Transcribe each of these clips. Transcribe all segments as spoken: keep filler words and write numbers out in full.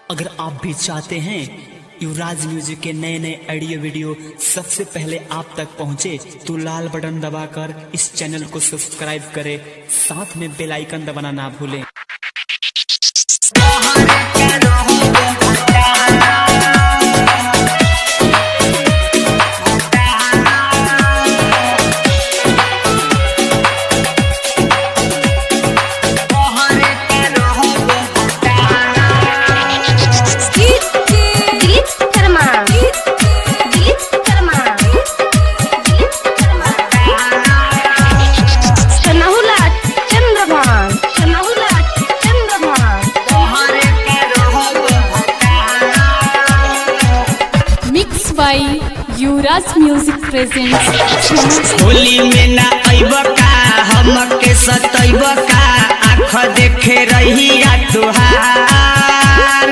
अगर आप भी चाहते हैं युवराज म्यूजिक के नए नए ऑडियो वीडियो सबसे पहले आप तक पहुंचे तो लाल बटन दबाकर इस चैनल को सब्सक्राइब करें, साथ में बेल आइकन दबाना ना भूलें। युवराज म्यूजिक प्रेजेंट्स। होली में ना आइब का हमके सतैब का आँख देखे रहिया तुहार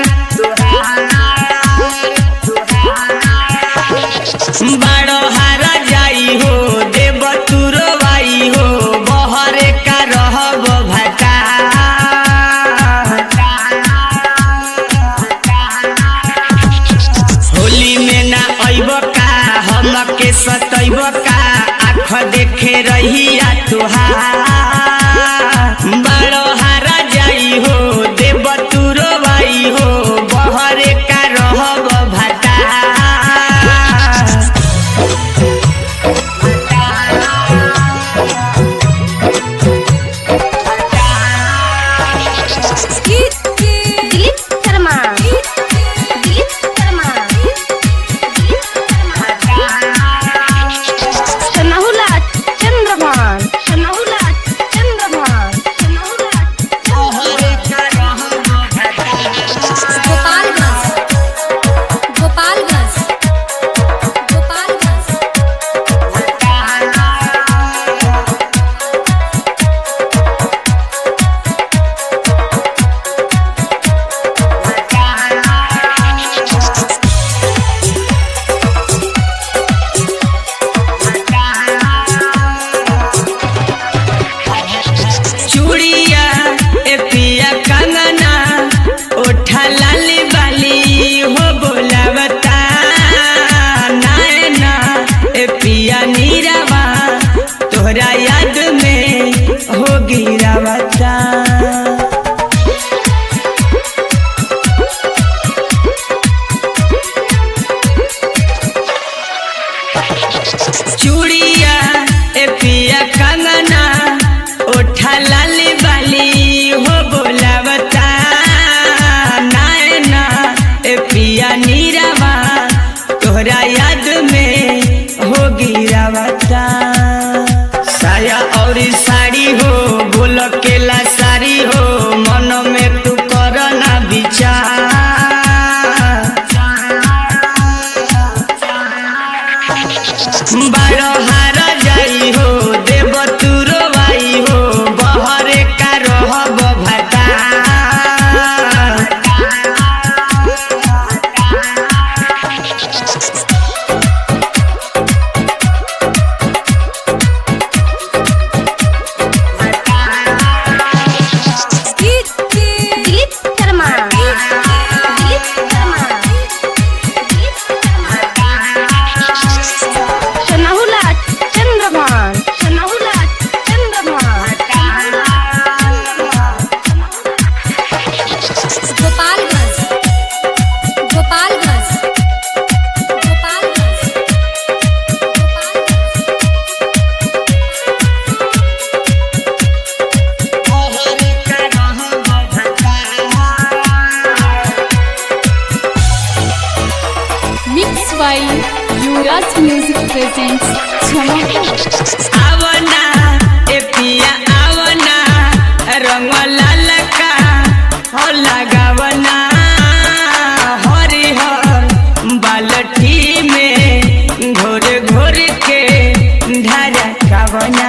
बड़ो हारा जाई हो देव तुरवाई हो बहरे का रहब भटा होली में ना आइब हमके सतैब का आँख देखे रहिया तुहार बड़ो हारा जाई हो देव तुरवाई हो बहरे का रहब भटा तोहरा याद में हो गिरावता चूड़िया ए पिया कंगना ओठा लाली बाली हो बोलावता नायना ए पिया नीरावा तोहरा याद में हो गिरावता साया और साड़ी हो बोल केला साड़ी हो मन में तू करना विचार बारो हारा जाई हो देव तुरवाई हो बहरे का रहब भटा युवराज म्यूजिक प्रेजेंट्स। आवना ए पिया आवना रंग लाल का हो लगावना हरिहर बाल्टी में घोर घोर के धारा कावना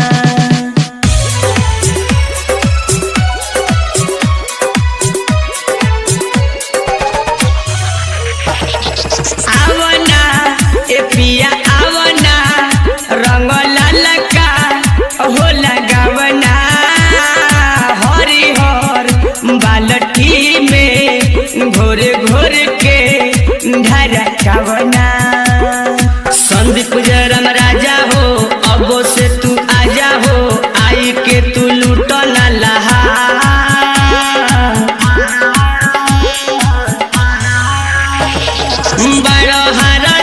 आवना ए पिया आवना रंग लाल का हो लगावना हरिहर बाल्टी में घोरे घोरे के ढरकावना। संदीप जरम राजा हो अबो से तू आजा हो, आई के तू लूटो ना लहा। बड़ो हरा